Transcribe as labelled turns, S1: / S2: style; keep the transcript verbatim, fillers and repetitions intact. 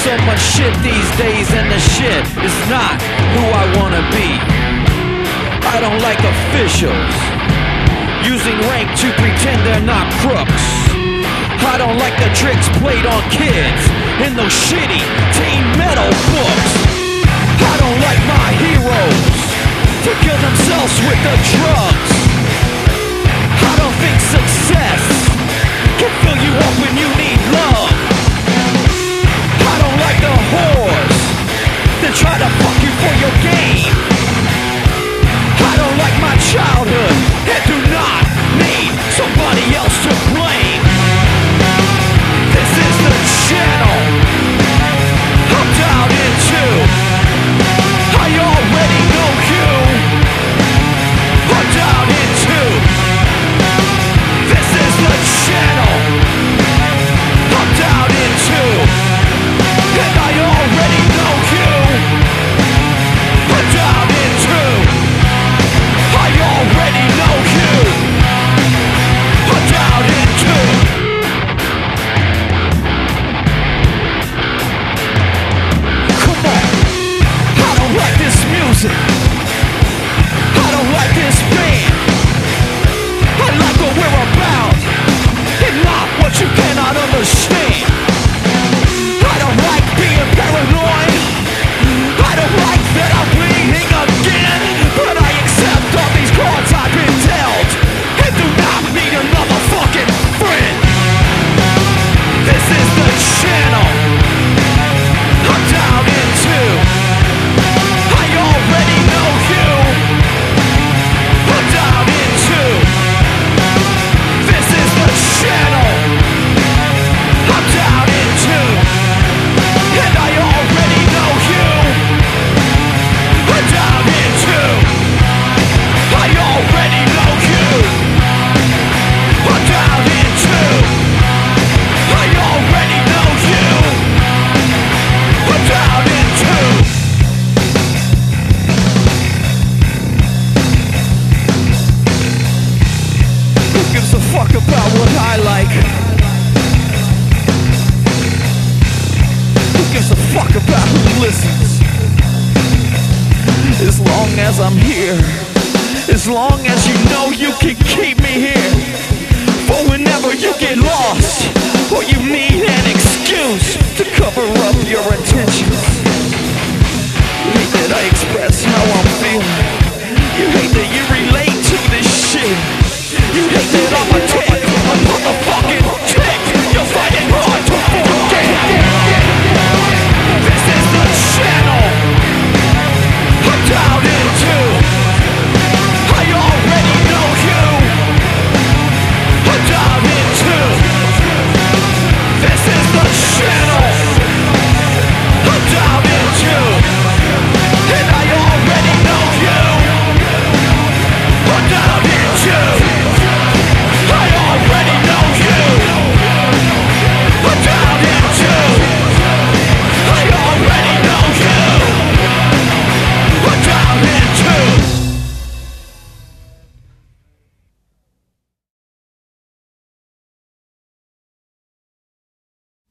S1: so much shit these days, and the shit is not who I wanna be. I don't like officials using rank to pretend they're not crooks. I don't like the tricks played on kids in those shitty teen metal books. I don't like my heroes to kill themselves with the drugs. I don't think success can fill you up when you need love. I don't like the whores that try to fuck you for your game. I don't like my childhood and do not need somebody else to blame. This is the channel I'm dialed into. I already know you. I'm dialed into. This is the channel I'm dialed into. And I already know you. I'm dialed into. I already know you. I'm dialed into. Come on. I don't like this music. I don't like this band. I like what we're about and not what you cannot understand. I don't like being paranoid. I don't like that I'm bleeding again. But I accept all these cards I've been dealt and do not need another fucking friend. This is the channel I'm dialed into. I already know you. I'm dialed into. This is the channel I'm dialed into. And I already know you. I'm dialed into. I already know you. I'm dialed into. I already know you. I'm dialed into. Who gives a fuck about what I like? Who gives a fuck about who listens? As long as I'm here, as long as you know you can keep me here, for whenever you get lost or you need an excuse to cover up your intentions.